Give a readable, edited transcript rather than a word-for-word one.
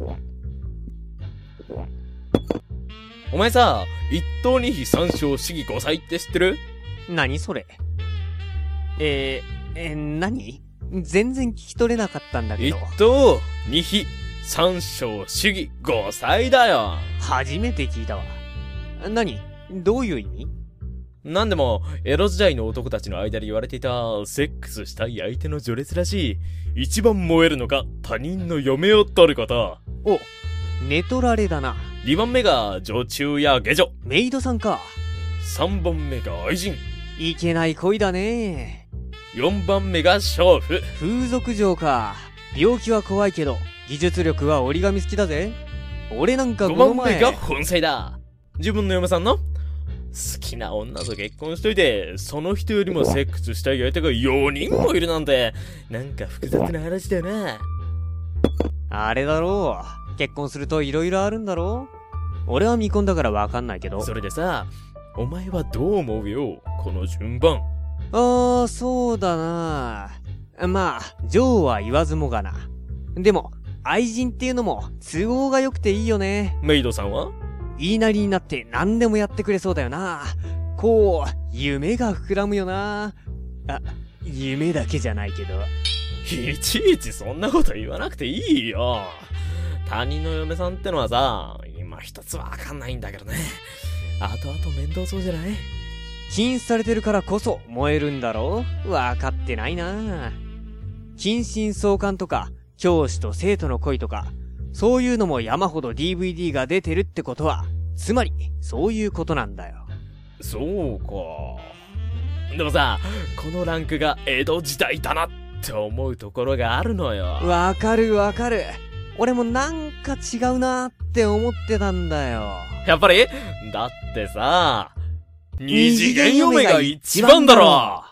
お前さ、一等二比三小四季五歳って知ってる？ 何それ？何？全然聞き取れなかったんだけ一ど。 等二比三小四季五歳だよ。 初めて聞いたわ。何？どういう意味？ なんでも、江戸時代の男たちの間で言われていた、セックスしたい相手の序列らしい。一番燃えるのが他人の嫁を取ること。 お、寝取られだな。 2番目が女中や下女。 メイドさんか。 3番目が愛人。 いけない恋だね。 4番目が娼婦。 風俗嬢か。病気は怖いけど、技術力は折り紙好きだぜ。俺なんか 5番目が本妻だ。自分の嫁さんの好きな女と結婚しといて、その人よりもセックスしたい相手が4人もいるなんて、なんか複雑な話だよな。 あれだろう。結婚すると色々あるんだろう。俺は未婚だからわかんないけど。 それでさ、お前はどう思うよ、この順番。 そうだな。まあ、上は言わずもがな。でも、愛人っていうのも都合が良くていいよね。 メイドさんは言いなりになって何でもやってくれそうだよな。こう、夢が膨らむよな。夢だけじゃないけど。 いちいちそんなこと言わなくていいよ。他人の嫁さんってのはさ、今一つわかんないんだけどね。後々面倒そうじゃない？ 禁止されてるからこそ燃えるんだろう？わかってないな。近親相関とか、教師と生徒の恋とか、そういうのも山ほど DVD が出てるってことは、つまり、そういうことなんだよ。 そうか。でもさ、このランクが江戸時代だなって思うところがあるのよ。 わかる。俺もなんか違うなって思ってたんだよ。 やっぱり？だってさ、二次元嫁が一番だろ。